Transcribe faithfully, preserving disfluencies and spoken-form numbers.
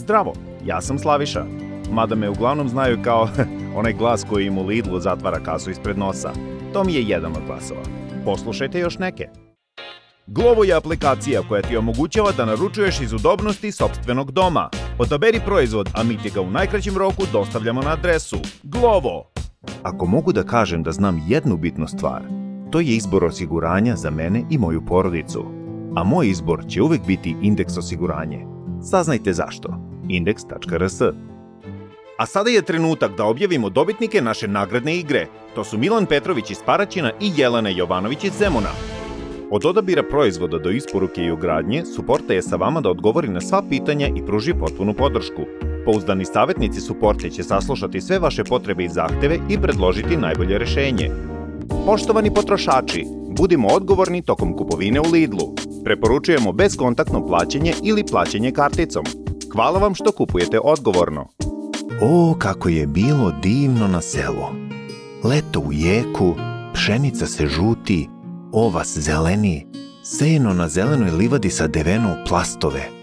Zdravo, ja sam Slaviša. Mada me uglavnom znaju kao onaj glas koji im u Lidlu zatvara kasu ispred nosa. To mi je jedan od glasova. Poslušajte još neke. Glovo je aplikacija koja ti omogućava da naručuješ iz udobnosti sopstvenog doma. Odaberi proizvod, a mi ti ga u najkraćem roku dostavljamo na adresu. Glovo! Ako mogu da kažem da znam jednu bitnu stvar, to je izbor osiguranja za mene i moju porodicu. A moj izbor će uvek biti Indeks osiguranje. Saznajte zašto. indeks tačka r s. A sada je trenutak da objavimo dobitnike naše nagradne igre. To su Milan Petrović iz Paraćina i Jelena Jovanović iz Zemuna. Od odabira proizvoda do isporuke i ugradnje, Suporta je sa vama da odgovori na sva pitanja i pruži potpunu podršku. Pouzdani savjetnici Suporte će saslušati sve vaše potrebe i zahteve i predložiti najbolje rešenje. Poštovani potrošači, budimo odgovorni tokom kupovine u Lidlu. Preporučujemo bezkontaktno plaćanje ili plaćanje karticom. Hvala vam što kupujete odgovorno. O, kako je bilo divno na selu. Leto u jeku, pšenica se žuti, ovas zeleni, seno na zelenoj livadi sa deveno u plastove.